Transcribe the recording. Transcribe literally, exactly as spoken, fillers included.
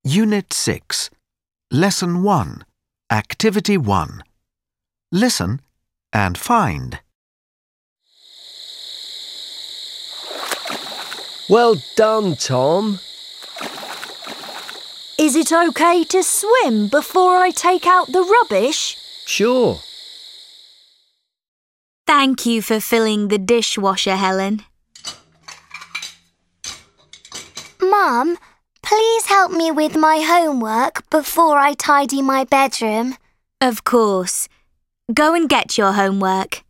Unit six, Lesson one, Activity one. Listen and find. Well done, Tom. Is it okay to swim before I take out the rubbish? Sure. Thank you for filling the dishwasher, Helen. Mum, please help me with my homework before I tidy my bedroom. Of course. Go and get your homework.